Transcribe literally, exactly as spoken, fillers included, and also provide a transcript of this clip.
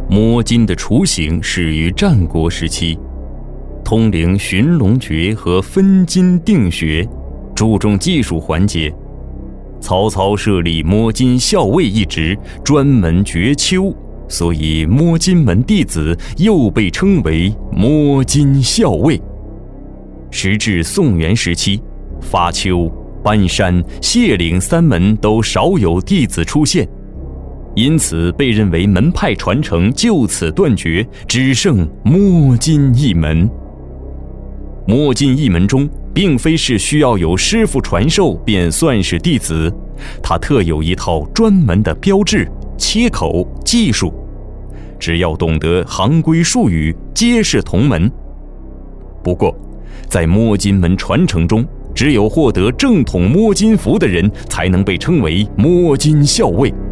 摸金的雏形始于战国时期，通灵寻龙诀和分金定穴，注重技术环节。曹操设立摸金校尉一职，专门决丘，所以摸金门弟子又被称为摸金校尉。时至宋元时期，发丘、搬山、谢岭三门都少有弟子出现，因此被认为门派传承就此断绝，只剩摸金一门。摸金一门中并非是需要有师傅传授便算是弟子，它特有一套专门的标志、切口、技术，只要懂得行规术语，皆是同门。不过在摸金门传承中，只有获得正统摸金符的人才能被称为摸金校尉。